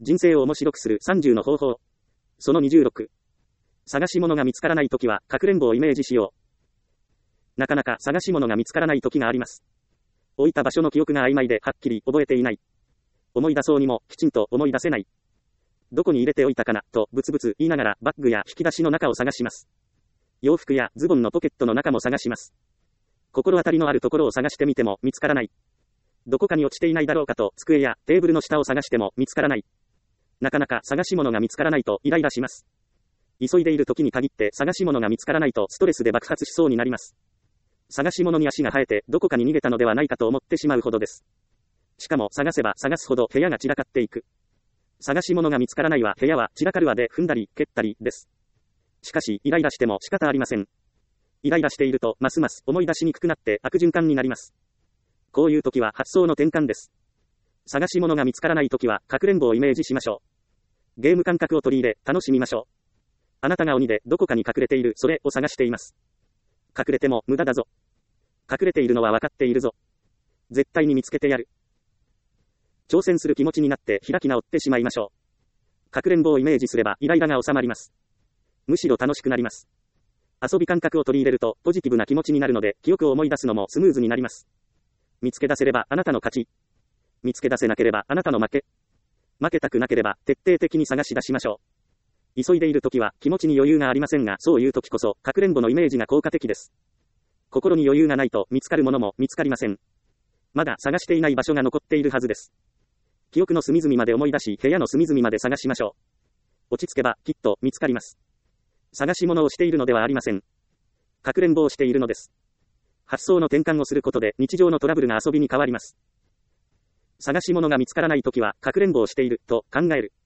人生を面白くする30の方法。その26。探し物が見つからないときは、かくれんぼをイメージしよう。なかなか探し物が見つからないときがあります。置いた場所の記憶が曖昧ではっきり覚えていない。思い出そうにもきちんと思い出せない。どこに入れておいたかな、とブツブツ言いながらバッグや引き出しの中を探します。洋服やズボンのポケットの中も探します。心当たりのあるところを探してみても見つからない。どこかに落ちていないだろうかと机やテーブルの下を探しても見つからない。なかなか探し物が見つからないとイライラします。急いでいる時に限って探し物が見つからないとストレスで爆発しそうになります。探し物に足が生えてどこかに逃げたのではないかと思ってしまうほどです。しかも探せば探すほど部屋が散らかっていく。探し物が見つからないは部屋は散らかるわで踏んだり蹴ったりです。しかしイライラしても仕方ありません。イライラしているとますます思い出しにくくなって悪循環になります。こういう時は発想の転換です。探し物が見つからない時はかくれんぼをイメージしましょう。ゲーム感覚を取り入れ楽しみましょう。あなたが鬼でどこかに隠れているそれを探しています。隠れても無駄だぞ。隠れているのは分かっているぞ。絶対に見つけてやる。挑戦する気持ちになって開き直ってしまいましょう。かくれんぼをイメージすればイライラが収まります。むしろ楽しくなります。遊び感覚を取り入れるとポジティブな気持ちになるので記憶を思い出すのもスムーズになります。見つけ出せればあなたの勝ち。見つけ出せなければあなたの負け。負けたくなければ徹底的に探し出しましょう。急いでいる時は気持ちに余裕がありませんが、そういう時こそかくれんぼのイメージが効果的です。心に余裕がないと見つかるものも見つかりません。まだ探していない場所が残っているはずです。記憶の隅々まで思い出し、部屋の隅々まで探しましょう。落ち着けばきっと見つかります。探し物をしているのではありません。かくれんぼをしているのです。発想の転換をすることで日常のトラブルが遊びに変わります。探し物が見つからないときはかくれんぼをしていると考える。